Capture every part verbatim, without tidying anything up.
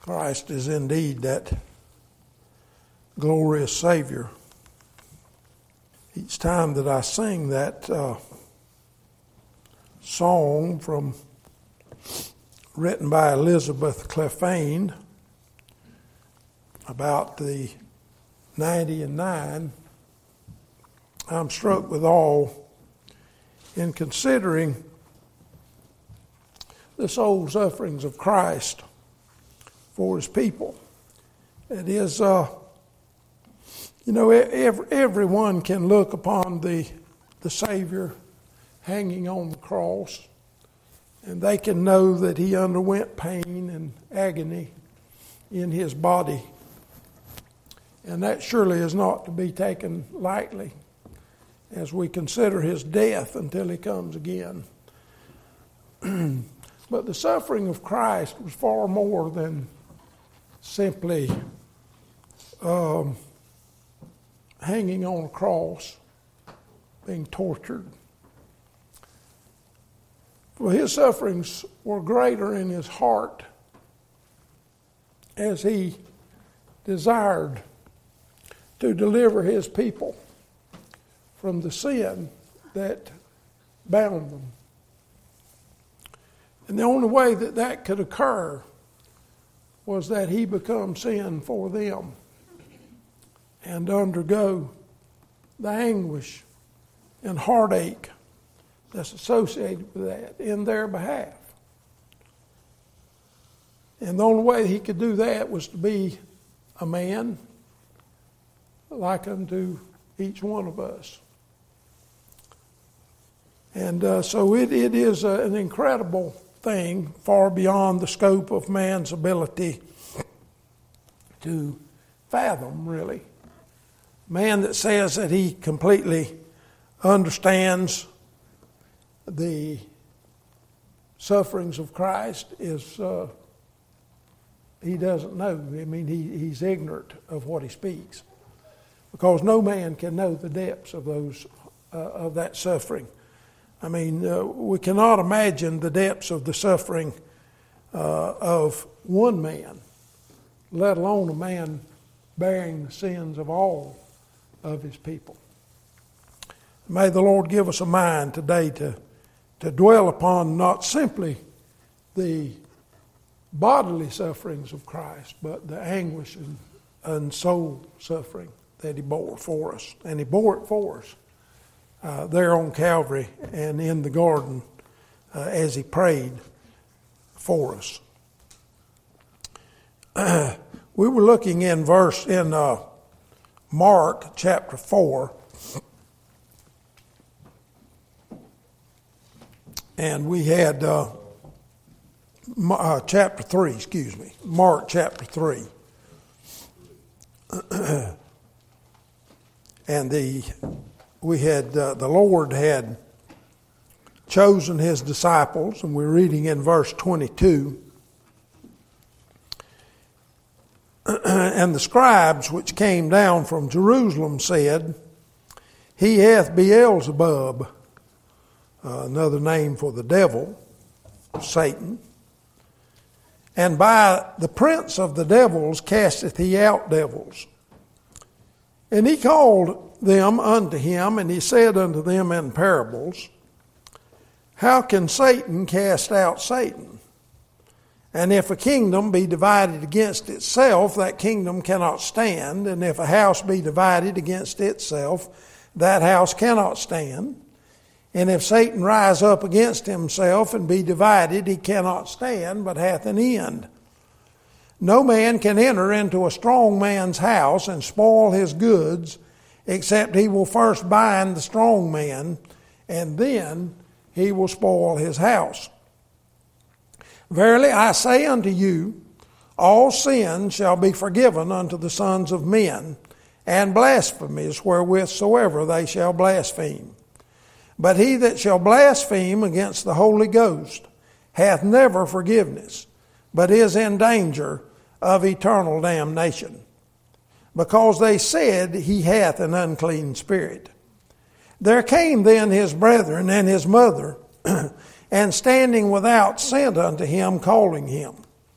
Christ is indeed that glorious Savior. Each time that I sing that uh, song from written by Elizabeth Clefane about the ninety and nine, I'm struck with awe in considering the soul sufferings of Christ for his people. It is, uh, you know, every, everyone can look upon the, the Savior hanging on the cross, and they can know that he underwent pain and agony in his body. And that surely is not to be taken lightly as we consider his death until he comes again. But the suffering of Christ was far more than simply um, hanging on a cross, being tortured. For his sufferings were greater in his heart as he desired to deliver his people from the sin that bound them. And the only way that that could occur was that he become sin for them and undergo the anguish and heartache that's associated with that in their behalf. And the only way he could do that was to be a man like unto each one of us. And uh, so it, it is a, an incredible thing, far beyond the scope of man's ability to fathom, really. Man that says that he completely understands the sufferings of Christ is, uh, he doesn't know. I mean, he, he's ignorant of what he speaks. Because no man can know the depths of those, uh, of that suffering. I mean, uh, we cannot imagine the depths of the suffering uh, of one man, let alone a man bearing the sins of all of his people. May the Lord give us a mind today to, to dwell upon not simply the bodily sufferings of Christ, but the anguish and, and soul suffering that he bore for us. And he bore it for us. Uh, there on Calvary and in the garden uh, as he prayed for us. Uh, we were looking in verse in uh, Mark chapter four, and we had uh, uh, chapter three, excuse me, Mark chapter three, and the. We had, uh, the Lord had chosen his disciples, and we're reading in verse twenty-two. And the scribes which came down from Jerusalem said, He hath Beelzebub, uh, another name for the devil, Satan, and by the prince of the devils casteth he out devils. And he called them unto him, and he said unto them in parables, How can Satan cast out Satan? And if a kingdom be divided against itself, that kingdom cannot stand. And if a house be divided against itself, that house cannot stand. And if Satan rise up against himself and be divided, he cannot stand, but hath an end. No man can enter into a strong man's house and spoil his goods, except he will first bind the strong man, and then he will spoil his house. Verily I say unto you, all sin shall be forgiven unto the sons of men, and blasphemies wherewith soever they shall blaspheme. But he that shall blaspheme against the Holy Ghost hath never forgiveness, but is in danger of eternal damnation, because they said he hath an unclean spirit. There came then his brethren and his mother, and standing without sent unto him, calling him.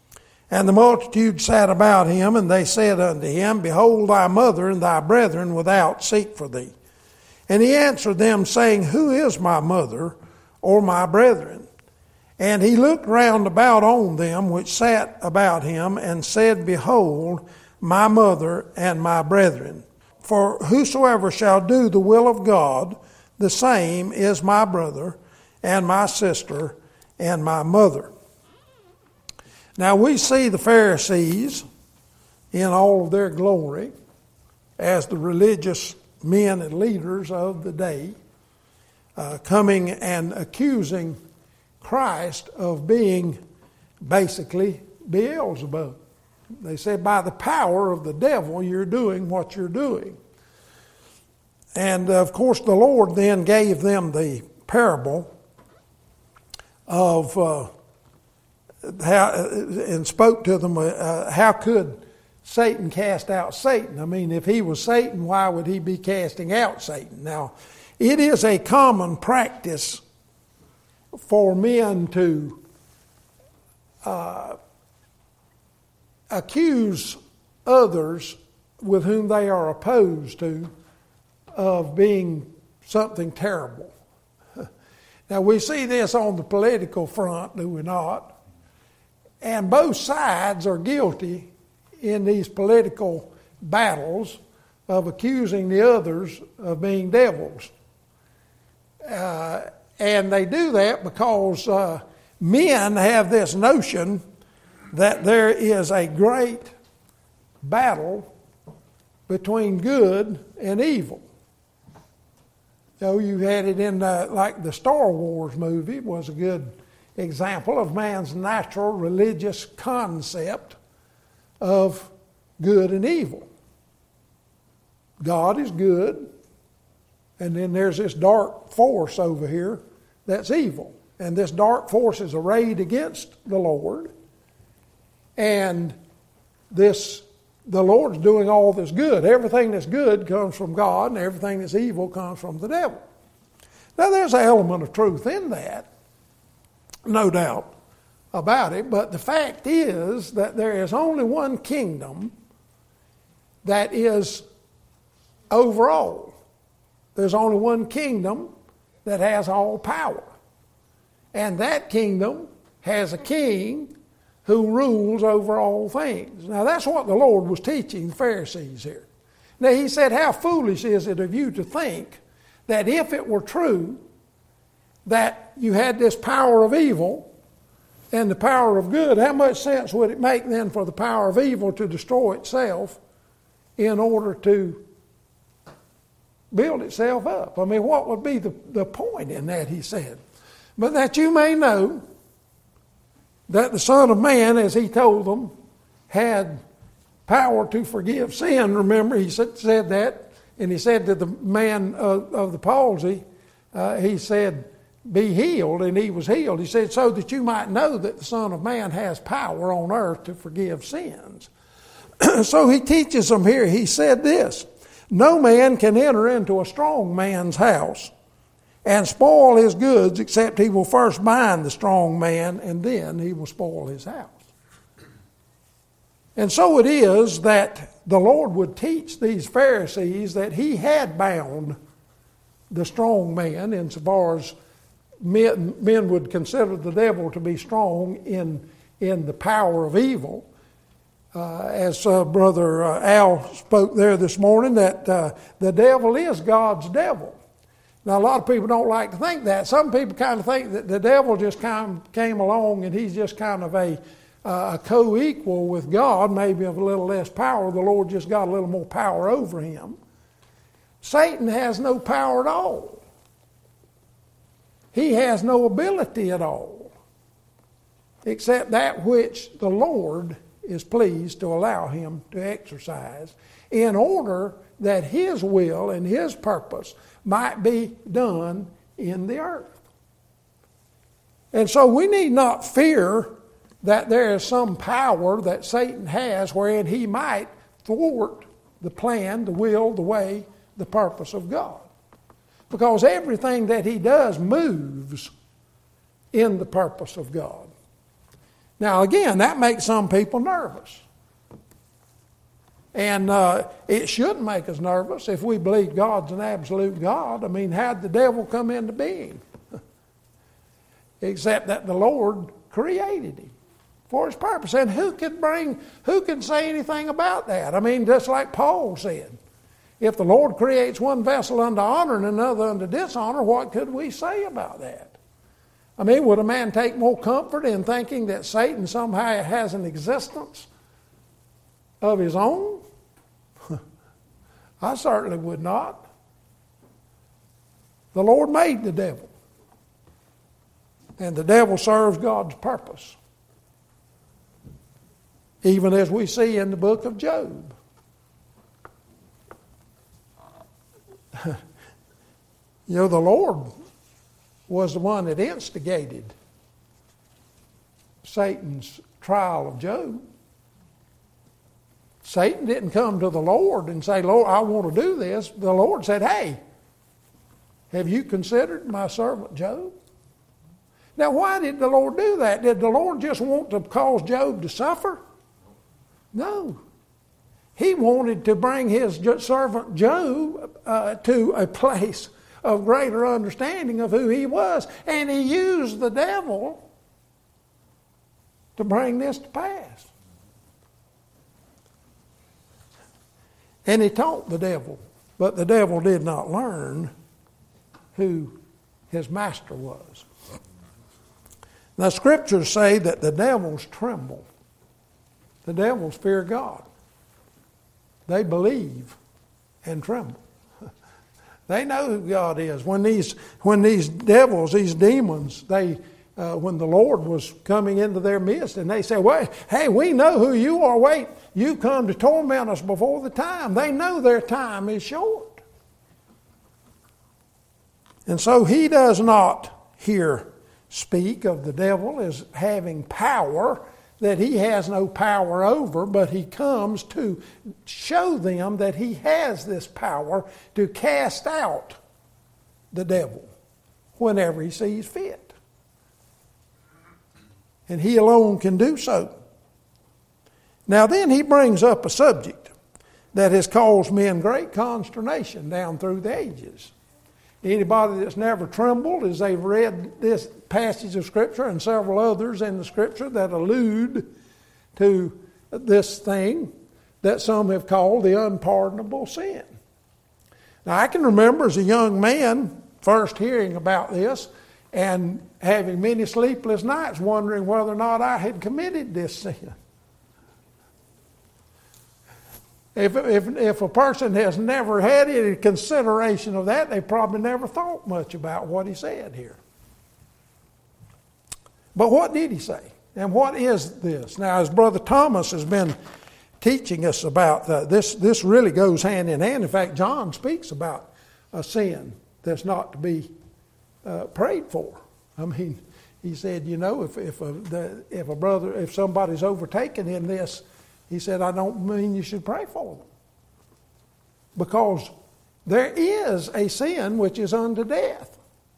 And the multitude sat about him, and they said unto him, Behold, thy mother and thy brethren without seek for thee. And he answered them, saying, Who is my mother or my brethren? And he looked round about on them which sat about him, and said, Behold, my mother and my brethren. For whosoever shall do the will of God, the same is my brother and my sister and my mother. Now we see the Pharisees in all of their glory as the religious men and leaders of the day, uh, coming and accusing Christ of being basically Beelzebub. They said, by the power of the devil, you're doing what you're doing. And of course, the Lord then gave them the parable of uh, how, and spoke to them, uh, how could Satan cast out Satan? I mean, if he was Satan, why would he be casting out Satan? Now, it is a common practice for men to uh, accuse others with whom they are opposed to of being something terrible. Now, we see this on the political front, do we not? And both sides are guilty in these political battles of accusing the others of being devils. Uh, and they do that because uh, men have this notion that there is a great battle between good and evil. So you had it in uh, like the Star Wars movie was a good example of man's natural religious concept of good and evil. God is good, and then there's this dark force over here that's evil. And this dark force is arrayed against the Lord. And this, the Lord's doing all this good. Everything that's good comes from God, and everything that's evil comes from the devil. Now there's an element of truth in that, no doubt about it, but the fact is that there is only one kingdom that is over all. There's only one kingdom that has all power. And that kingdom has a king who rules over all things. Now that's what the Lord was teaching the Pharisees here. Now he said, how foolish is it of you to think that if it were true that you had this power of evil and the power of good, how much sense would it make then for the power of evil to destroy itself in order to build itself up? I mean, what would be the, the point in that, he said? But that you may know that the Son of Man, as he told them, had power to forgive sin. Remember, he said, said that, and he said to the man of, of the palsy, uh, he said, be healed, and he was healed. He said, so that you might know that the Son of Man has power on earth to forgive sins. So he teaches them here. He said this, no man can enter into a strong man's house and spoil his goods except he will first bind the strong man, and then he will spoil his house. And so it is that the Lord would teach these Pharisees that he had bound the strong man insofar as men, men would consider the devil to be strong in, in the power of evil. Uh, as uh, Brother uh, Al spoke there this morning, that uh, the devil is God's devil. Now, a lot of people don't like to think that. Some people kind of think that the devil just kind of came along and he's just kind of a, uh, a co-equal with God, maybe of a little less power. The Lord just got a little more power over him. Satan has no power at all. He has no ability at all, except that which the Lord is pleased to allow him to exercise in order that his will and his purpose might be done in the earth. And so we need not fear that there is some power that Satan has wherein he might thwart the plan, the will, the way, the purpose of God. Because everything that he does moves in the purpose of God. Now again, that makes some people nervous. And uh, it shouldn't make us nervous if we believe God's an absolute God. I mean, how'd the devil come into being? Except that the Lord created him for his purpose. And who can bring, who can say anything about that? I mean, just like Paul said, if the Lord creates one vessel unto honor and another unto dishonor, what could we say about that? I mean, would a man take more comfort in thinking that Satan somehow has an existence of his own? I certainly would not. The Lord made the devil. And the devil serves God's purpose. Even as we see in the book of Job. You know, the Lord was the one that instigated Satan's trial of Job. Satan didn't come to the Lord and say, Lord, I want to do this. The Lord said, hey, have you considered my servant Job? Now, why did the Lord do that? Did the Lord just want to cause Job to suffer? No. He wanted to bring his servant Job uh, to a place of greater understanding of who he was. And he used the devil to bring this to pass. And he taught the devil, but the devil did not learn who his master was. Now, scriptures say that the devils tremble. The devils fear God. They believe and tremble. They know who God is. When these when these devils, these demons, they uh, when the Lord was coming into their midst, and they say, "Wait, hey, we know who you are. Wait, you come to torment us before the time." They know their time is short, and so he does not here speak of the devil as having power that he has no power over, but he comes to show them that he has this power to cast out the devil whenever he sees fit. And he alone can do so. Now then he brings up a subject that has caused men great consternation down through the ages. Anybody that's never trembled as they've read this passage of Scripture and several others in the Scripture that allude to this thing that some have called the unpardonable sin. Now I can remember as a young man first hearing about this and having many sleepless nights wondering whether or not I had committed this sin. If, if, if a person has never had any consideration of that, they probably never thought much about what he said here. But what did he say? And what is this? Now, as Brother Thomas has been teaching us about uh, this, this really goes hand in hand. In fact, John speaks about a sin that's not to be uh, prayed for. I mean, he said, you know, if if a, the, if a brother, if somebody's overtaken in this, he said, I don't mean you should pray for them. Because there is a sin which is unto death.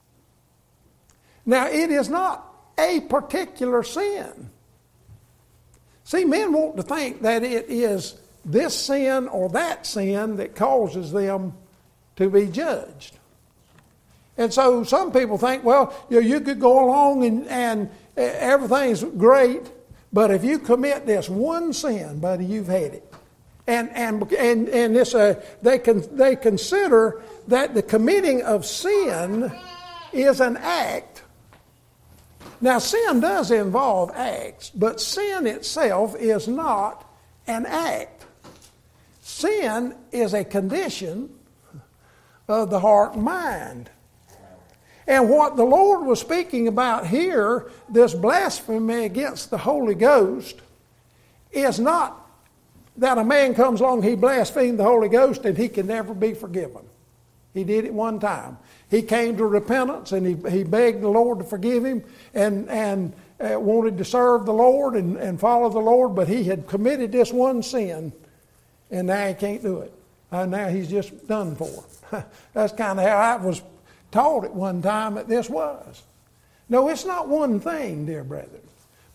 Now, it is not a particular sin. See, men want to think that it is this sin or that sin that causes them to be judged. And so some people think, well, you know, you could go along and, and everything's great, but if you commit this one sin, buddy, you've had it. And and and and this uh, they can they consider that the committing of sin is an act. Now, sin does involve acts, but sin itself is not an act. Sin is a condition of the heart and mind. And what the Lord was speaking about here, this blasphemy against the Holy Ghost, is not that a man comes along, he blasphemed the Holy Ghost, and he can never be forgiven. He did it one time. He came to repentance, and he, he begged the Lord to forgive him, and, and uh, wanted to serve the Lord and, and follow the Lord, but he had committed this one sin, and now he can't do it. Uh, now he's just done for. That's kind of how I was taught at one time that this was. No, it's not one thing, dear brethren.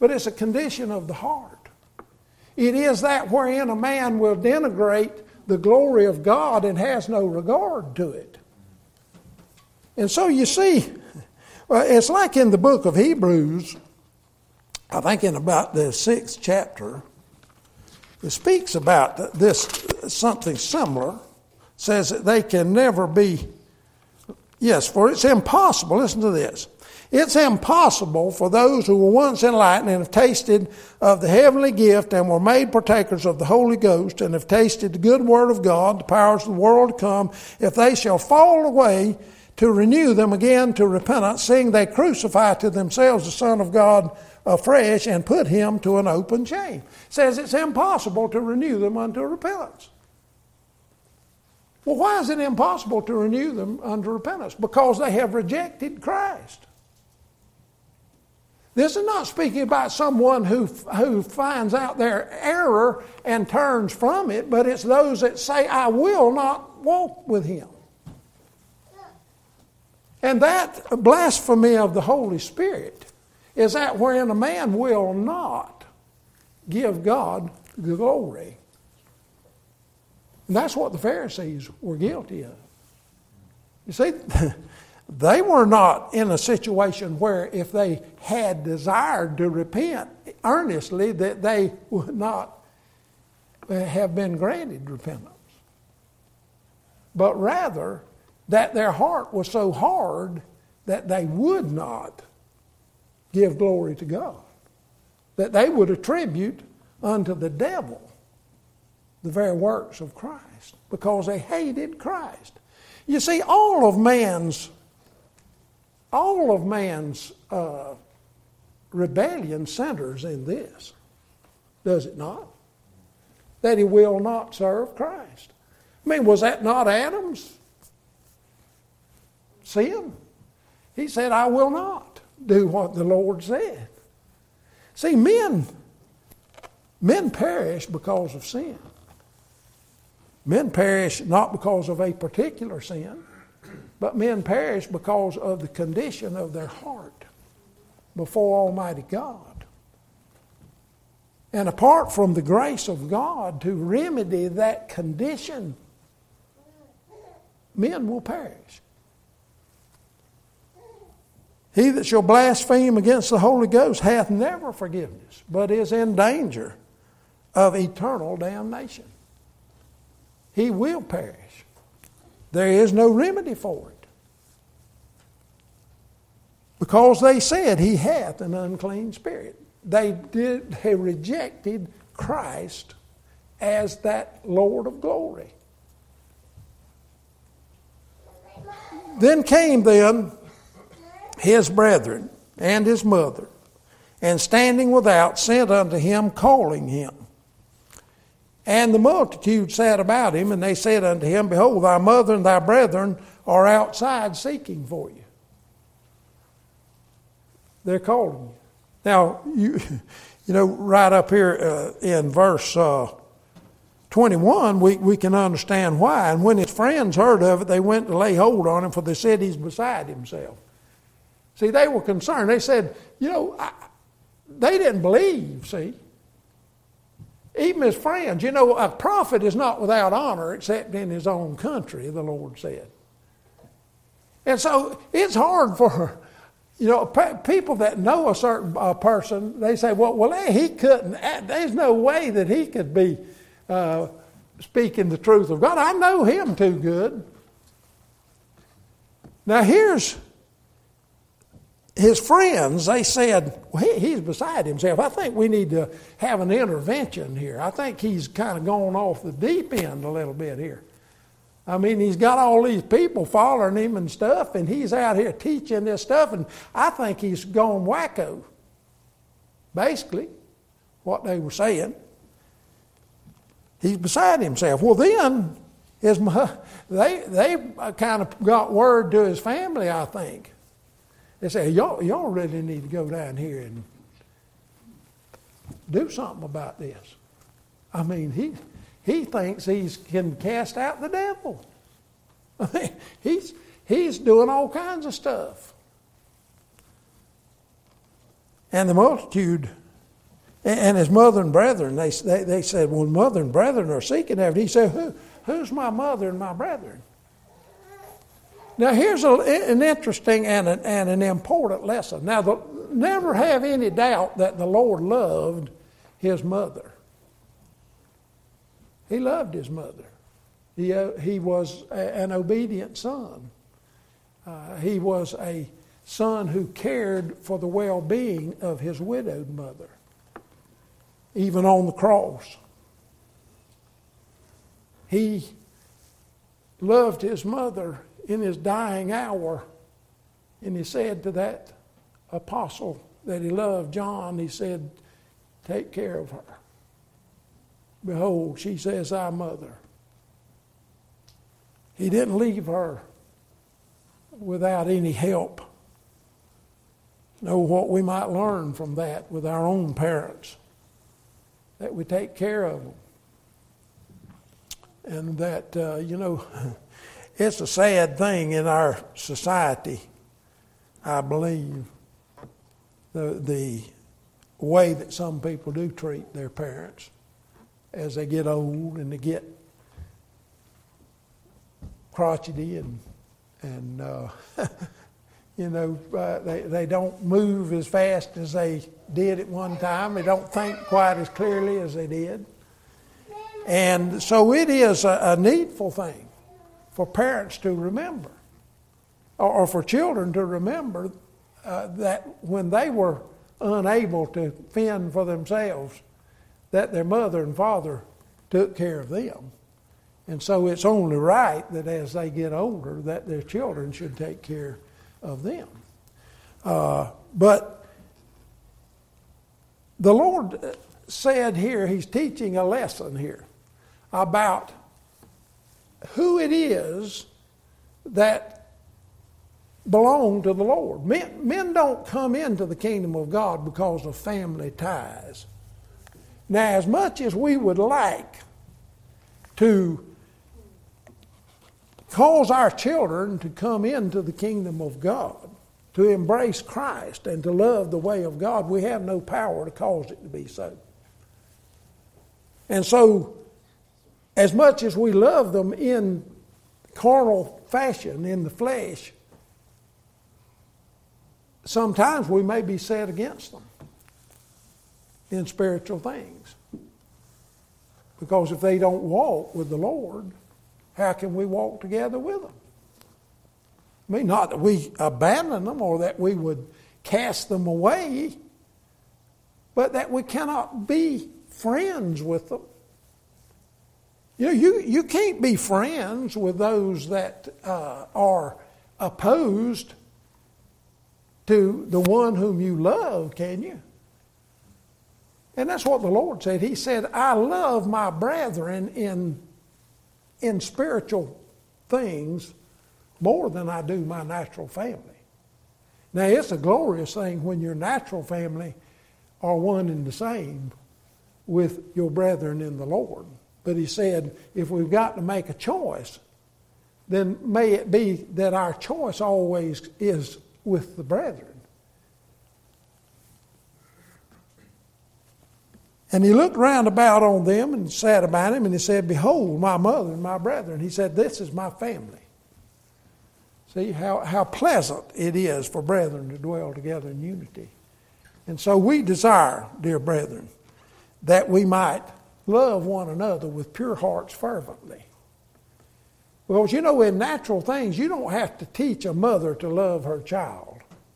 but it's a condition of the heart. It is that wherein a man will denigrate the glory of God and has no regard to it. And so you see, well, it's like in the book of Hebrews, I think in about the sixth chapter, it speaks about this, something similar. It says that they can never be, yes, for it's impossible, listen to this. It's impossible for those who were once enlightened and have tasted of the heavenly gift and were made partakers of the Holy Ghost and have tasted the good word of God, the powers of the world to come, if they shall fall away, to renew them again to repentance, seeing they crucify to themselves the Son of God afresh and put him to an open shame. It says it's impossible to renew them unto repentance. Well, why is it impossible to renew them unto repentance? Because they have rejected Christ. This is not speaking about someone who, who finds out their error and turns from it, but it's those that say, I will not walk with him. And that blasphemy of the Holy Spirit is that wherein a man will not give God the glory. And that's what the Pharisees were guilty of. You see, they were not in a situation where if they had desired to repent earnestly, that they would not have been granted repentance. But rather, that their heart was so hard that they would not give glory to God. That they would attribute unto the devil the very works of Christ, because they hated Christ. You see, all of man's All of man's uh, rebellion centers in this, does it not? That he will not serve Christ. I mean, was that not Adam's sin? He said, I will not do what the Lord said. See, men, men perish because of sin. Men perish not because of a particular sin, but men perish because of the condition of their heart before Almighty God. And apart from the grace of God to remedy that condition, men will perish. He that shall blaspheme against the Holy Ghost hath never forgiveness, but is in danger of eternal damnation. He will perish. There is no remedy for it. Because they said he hath an unclean spirit. They did they rejected Christ as that Lord of glory. Then came then his brethren and his mother, and standing without sent unto him, calling him. And the multitude sat about him, and they said unto him, Behold, thy mother and thy brethren are outside seeking for you. They're calling you. Now, you, you know, right up here uh, in verse uh, twenty-one, we, we can understand why. And when his friends heard of it, they went to lay hold on him, for they said he's beside himself. See, they were concerned. They said, you know, I, they didn't believe, see. Even his friends, you know, a prophet is not without honor except in his own country, the Lord said. And so it's hard for, you know, people that know a certain uh, person, they say, well, well, he couldn't, there's no way that he could be uh, speaking the truth of God. I know him too good. Now here's his friends, they said, well, he, he's beside himself. I think we need to have an intervention here. I think he's kind of gone off the deep end a little bit here. I mean, he's got all these people following him and stuff, and he's out here teaching this stuff, and I think he's gone wacko. Basically, what they were saying. He's beside himself. Well, then, his they, they kind of got word to his family, I think. They say, y'all, y'all really need to go down here and do something about this. I mean, he he thinks he can cast out the devil. I mean, he's he's doing all kinds of stuff. And the multitude And his mother and brethren, they, they, they said, well, mother and brethren are seeking after. He said, Who, who's my mother and my brethren? Now, here's a, an interesting and an, and an important lesson. Now, the, never have any doubt that the Lord loved his mother. He loved his mother. He, uh, he was a, an obedient son. Uh, he was a son who cared for the well-being of his widowed mother, even on the cross. He loved his mother in his dying hour, and he said to that apostle that he loved, John, he said, take care of her. Behold, she says, thy mother. He didn't leave her without any help. Know what we might learn from that with our own parents, that we take care of them. And that, uh, you know, it's a sad thing in our society, I believe, the the way that some people do treat their parents as they get old and they get crotchety and, and uh, you know, uh, they, they don't move as fast as they did at one time. They don't think quite as clearly as they did. And so it is a, a needful thing for parents to remember, or, or for children to remember uh, that when they were unable to fend for themselves, that their mother and father took care of them. And so it's only right that as they get older, that their children should take care of them. Uh, but the Lord said here, he's teaching a lesson here about who it is that belong to the Lord. Men, men don't come into the kingdom of God because of family ties. Now, as much as we would like to cause our children to come into the kingdom of God, to embrace Christ and to love the way of God, we have no power to cause it to be so. And so, as much as we love them in carnal fashion, in the flesh, sometimes we may be set against them in spiritual things. Because if they don't walk with the Lord, how can we walk together with them? I mean, not that we abandon them or that we would cast them away, but that we cannot be friends with them. You know, you, you can't be friends with those that uh, are opposed to the one whom you love, can you? And that's what the Lord said. He said, I love my brethren in, in spiritual things more than I do my natural family. Now, it's a glorious thing when your natural family are one and the same with your brethren in the Lord. But he said, if we've got to make a choice, then may it be that our choice always is with the brethren. And he looked round about on them and sat about him, and he said, behold, my mother and my brethren. He said, this is my family. See how, how pleasant it is for brethren to dwell together in unity. And so we desire, dear brethren, that we might love one another with pure hearts fervently. Because, you know, in natural things, you don't have to teach a mother to love her child.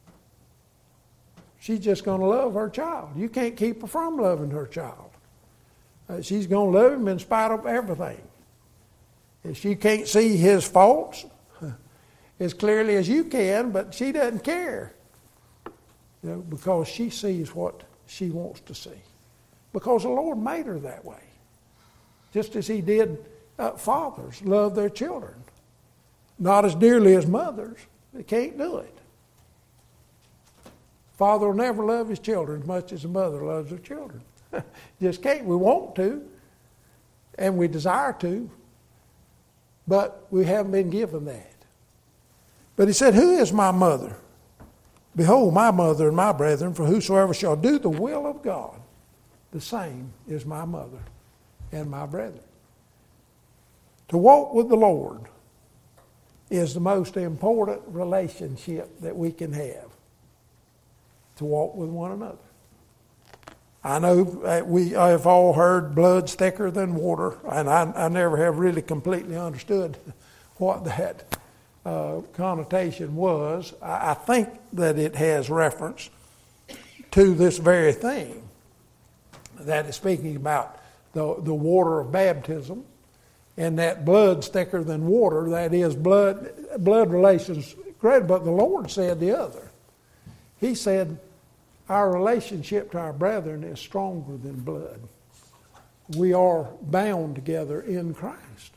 She's just going to love her child. You can't keep her from loving her child. Uh, she's going to love him in spite of everything. If she can't see his faults as clearly as you can, but she doesn't care. You know, because she sees what she wants to see. Because the Lord made her that way. Just as he did uh, fathers love their children. Not as dearly as mothers. They can't do it. Father will never love his children as much as a mother loves her children. Just can't. We want to. And we desire to. But we haven't been given that. But he said, who is my mother? Behold, my mother and my brethren, for whosoever shall do the will of God. the same as my mother and my brethren. To walk with the Lord is the most important relationship that we can have. To walk with one another. I know we have all heard blood's thicker than water, and I, I never have really completely understood what that uh, connotation was. I, I think that it has reference to this very thing, that is speaking about the, the water of baptism, and that blood's thicker than water, that is blood, blood relations greater, but the Lord said the other. He said, our relationship to our brethren is stronger than blood. We are bound together in Christ.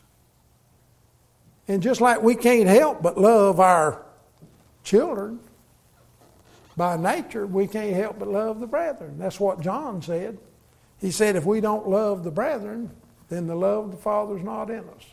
And just like we can't help but love our children, by nature, we can't help but love the brethren. That's what John said. He said, if we don't love the brethren, then the love of the Father's not in us.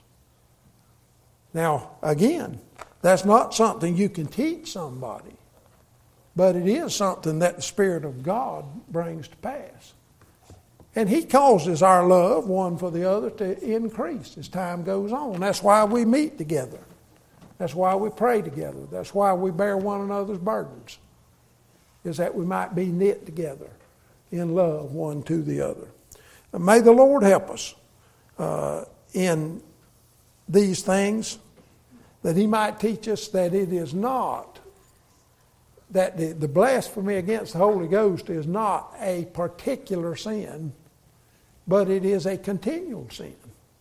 Now, again, that's not something you can teach somebody. But it is something that the Spirit of God brings to pass. And He causes our love one for the other to increase as time goes on. That's why we meet together. That's why we pray together. That's why we bear one another's burdens. Is that we might be knit together in love one to the other. And may the Lord help us uh, in these things, that He might teach us that it is not that the, the blasphemy against the Holy Ghost is not a particular sin, but it is a continual sin.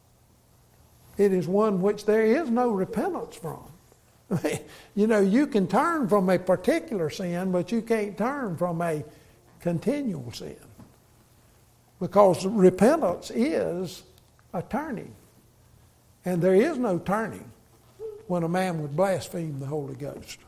It is one which there is no repentance from. You know, you can turn from a particular sin, but you can't turn from a continual sin. Because repentance is a turning. And there is no turning when a man would blaspheme the Holy Ghost.